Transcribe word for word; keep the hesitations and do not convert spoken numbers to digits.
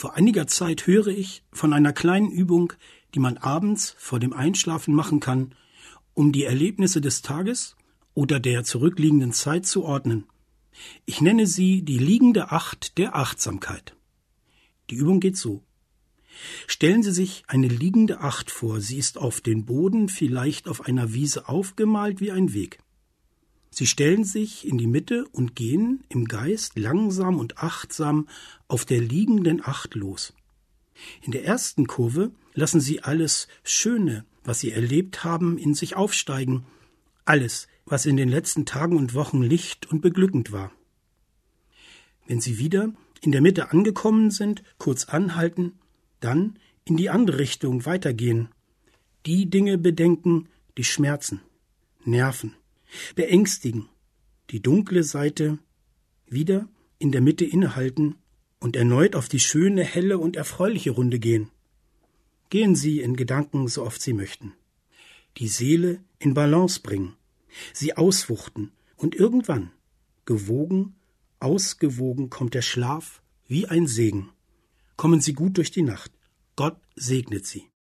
Vor einiger Zeit höre ich von einer kleinen Übung, die man abends vor dem Einschlafen machen kann, um die Erlebnisse des Tages oder der zurückliegenden Zeit zu ordnen. Ich nenne sie die liegende Acht der Achtsamkeit. Die Übung geht so. Stellen Sie sich eine liegende Acht vor. Sie ist auf den Boden, vielleicht auf einer Wiese aufgemalt wie ein Weg. Sie stellen sich in die Mitte und gehen im Geist langsam und achtsam auf der liegenden Acht los. In der ersten Kurve lassen Sie alles Schöne, was Sie erlebt haben, in sich aufsteigen. Alles, was in den letzten Tagen und Wochen licht und beglückend war. Wenn Sie wieder in der Mitte angekommen sind, kurz anhalten, dann in die andere Richtung weitergehen. Die Dinge bedenken, die schmerzen, nerven, beängstigen. Die dunkle Seite wieder in der Mitte innehalten und erneut auf die schöne, helle und erfreuliche Runde gehen. Gehen Sie in Gedanken, so oft Sie möchten. Die Seele in Balance bringen, sie auswuchten und irgendwann, gewogen, ausgewogen, kommt der Schlaf wie ein Segen. Kommen Sie gut durch die Nacht. Gott segnet Sie.